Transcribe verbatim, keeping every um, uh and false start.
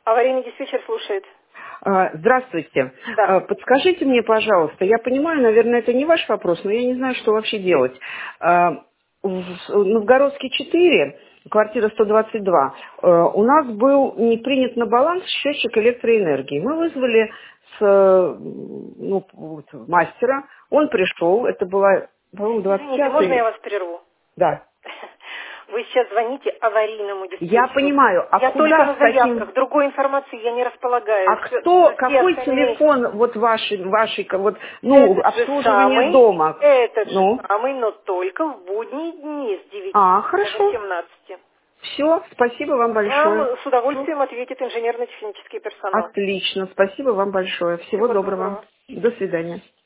Аварийный диспетчер слушает. А, Здравствуйте. Да. А, Подскажите мне, пожалуйста, я понимаю, наверное, это не ваш вопрос, но я не знаю, что вообще делать. А, В Новгородске четыре, квартира сто двадцать два, а, у нас был не принят на баланс счетчик электроэнергии. Мы вызвали с, э, ну, вот, мастера, он пришел, это была, по-моему, двадцать Извините, можно я пятое. вас прерву? Да. Вы сейчас звоните аварийному Я диспетчеру. понимаю, а Я только куда на с таким... заявках, другой информации я не располагаю. А Все, кто, все какой остальные... телефон вот вашей, вашей, вот, ну, Этот же обслуживание самый, дома? этот же Ну, самый, но только в будние дни с а, девяти до хорошо. восемнадцати. Все, спасибо вам большое. Вам с удовольствием ответит инженерно-технический персонал. Отлично, спасибо вам большое. Всего Всего доброго. доброго. До свидания.